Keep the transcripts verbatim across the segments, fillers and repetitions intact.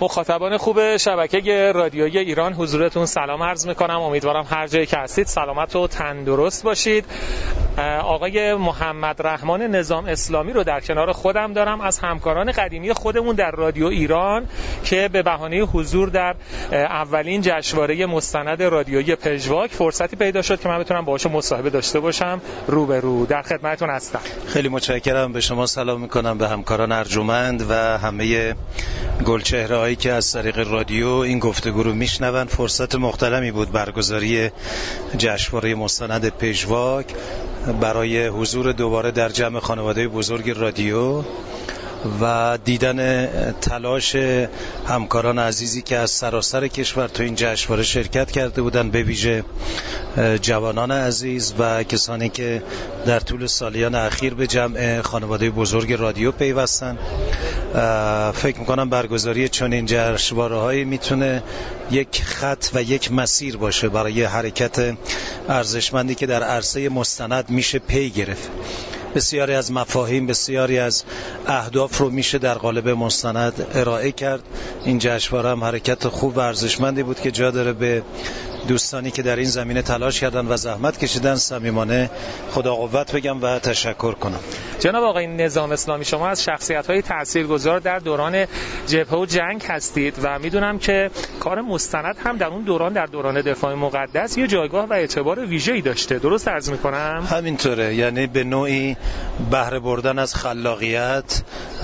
مخاطبان خوب شبکه رادیویی ایران حضورتون سلام عرض میکنم. امیدوارم هر جایی که هستید سلامت و تندرست باشید. آقای محمد رحمان نظام اسلامی رو در کنار خودم دارم، از همکاران قدیمی خودمون در رادیو ایران که به بهانه حضور در اولین جشنواره مستند رادیویی پژواک فرصتی پیدا شد که من بتونم باهاش مصاحبه داشته باشم. رو به رو در خدمتتون هستم. خیلی متشکرم. به شما سلام میکنم، به همکاران ارجمند و همه گلچهره هایی که از طریق رادیو این گفتگو رو میشنون. فرصت محترمی بود برگزاری جشنواره مستند پژواک برای حضور دوباره در جمع خانواده بزرگ رادیو و دیدن تلاش همکاران عزیزی که از سراسر کشور تو این جشنواره شرکت کرده بودند، به ویژه جوانان عزیز و کسانی که در طول سالیان اخیر به جمع خانواده بزرگ رادیو پیوستند. فکر میکنم برگزاری چنین جشنواره‌هایی میتونه یک خط و یک مسیر باشه برای حرکت ارزشمندی که در عرصه مستند میشه پی گرفت. بسیاری از مفاهیم، بسیاری از اهداف رو میشه در قالب مستند ارائه کرد. این جشنواره هم حرکت خوب و ارزشمندی بود که جا داره به دوستانی که در این زمینه تلاش کردن و زحمت کشیدن صمیمانه خدا قوت بگم و تشکر کنم. جناب آقای نظام اسلامی، شما از شخصیت‌های تاثیرگذار در دوران جبهه و جنگ هستید و میدونم که کار مستند هم در اون دوران در دوران دفاع مقدس یه جایگاه و اعتبار ویژه‌ای داشته. درست عرض می‌کنم؟ همینطوره، یعنی به نوعی بهره بردن از خلاقیت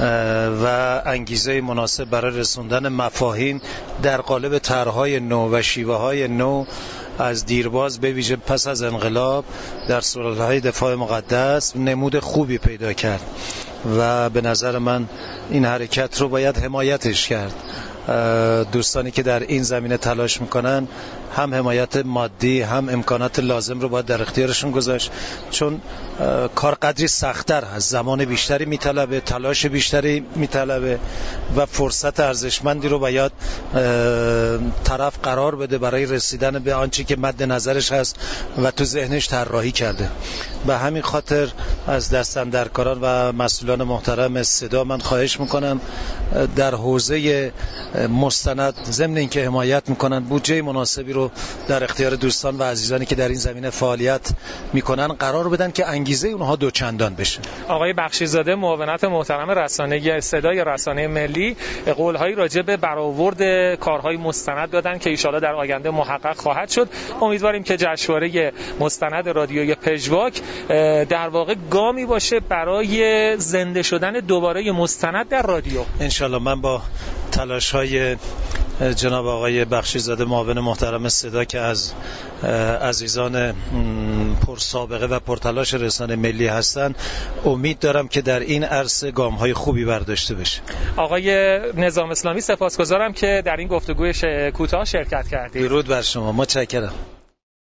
و انگیزه مناسب برای رسوندن مفاهیم در قالب طرح‌های نو و شیوه‌های نو از دیرباز به ویژه پس از انقلاب در سالهای دفاع مقدس نمود خوبی پیدا کرد و به نظر من این حرکت رو باید حمایتش کرد. دوستانی که در این زمینه تلاش میکنن هم حمایت مادی هم امکانات لازم رو باید در اختیارشون گذاشت، چون کار قدری سخت‌تر هست، زمان بیشتری میطلبه، تلاش بیشتری میطلبه و فرصت ارزشمندی رو باید طرف قرار بده برای رسیدن به آنچه که مد نظرش هست و تو ذهنش طراحی کرده. به همین خاطر از دستاندرکاران و مسئولان محترم صدا من خواهش میکنم در حوزه مستند ضمن اینکه حمایت میکنن بودجه مناسبی رو در اختیار دوستان و عزیزانی که در این زمینه فعالیت میکنن قرار بدن که انگیزه اونها دوچندان بشه. آقای بخشیزاده، معاونت محترم رسانه صدای رسانه ملی، قول‌هایی راجع به برآورد کارهای مستند دادن که ان شاءالله در آینده محقق خواهد شد. امیدواریم که جشنواره مستند رادیویی پژواک در واقع گامی باشه برای زنده شدن دوباره مستند در رادیو. ان شاءالله من با تلاش‌های جناب آقای بخشیزاده معاون محترم صدا که از عزیزان پرسابقه و پرتلاش رسانه ملی هستند امید دارم که در این عرصه گام‌های خوبی برداشته بشه. آقای نظام اسلامی، سپاسگزارم که در این گفتگوی کوتاه شرکت کردید. درود بر شما، متشکرم.